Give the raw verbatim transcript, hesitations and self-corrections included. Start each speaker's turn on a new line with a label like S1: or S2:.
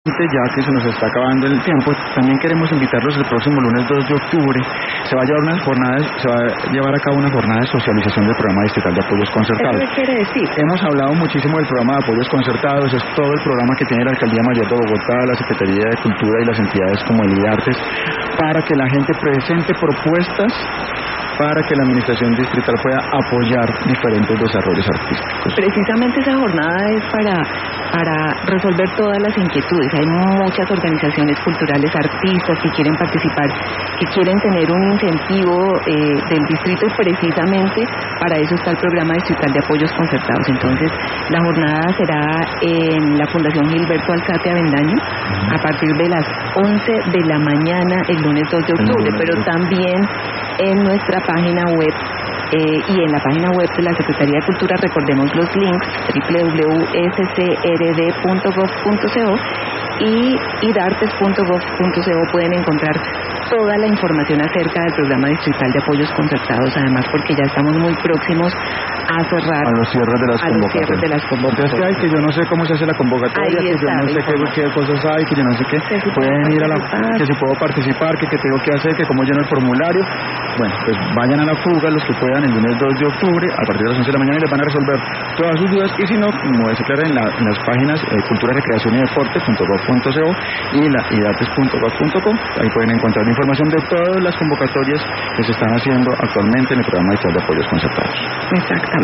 S1: Ya que se nos está acabando el tiempo, también queremos invitarlos el próximo lunes dos de octubre. Se va a llevar unas jornadas, se va a llevar a cabo una jornada de socialización del programa distrital de apoyos concertados.
S2: ¿Qué quiere decir?
S1: Hemos hablado muchísimo del programa de apoyos concertados, es todo el programa que tiene la Alcaldía Mayor de Bogotá, la Secretaría de Cultura y las entidades como el IDARTES, para que la gente presente propuestas para que la administración distrital pueda apoyar diferentes desarrollos artísticos.
S2: Precisamente esa jornada es para, para resolver todas las inquietudes. Hay muchas organizaciones culturales, artistas que quieren participar, que quieren tener un incentivo eh, del distrito, y precisamente para eso está el programa distrital de apoyos concertados. Entonces, la jornada será en la Fundación Gilberto Alzate Avendaño, uh-huh, a partir de las once de la mañana el lunes dos de octubre, pero también en nuestra página web eh, y en la página web de la Secretaría de Cultura, recordemos los links doble u doble u doble u punto s c r d punto gov punto co y idartes punto gov punto co. Pueden encontrar toda la información acerca del programa distrital de apoyos concertados, además porque ya estamos muy próximos a cerrar
S1: a los cierres de las
S2: a los cierres de las convocatorias.
S1: Entonces, que, hay, que yo no sé cómo se hace la convocatoria,
S2: Ahí
S1: que yo no sé qué, qué cosas hay, que yo no sé qué,
S2: que si
S1: pueden ir a la, que si puedo participar, que qué tengo que hacer, que cómo lleno el formulario. Bueno, pues vayan a la fuga los que puedan el lunes dos de octubre a partir de las once de la mañana y les van a resolver todas sus dudas, y si no, como se aclara en, la, en las páginas eh, cultura, recreación y deporte punto gov punto co y la idates punto gov punto com, ahí pueden encontrar información de todas las convocatorias que se están haciendo actualmente en el programa distrital de apoyos concertados.
S2: Exactamente.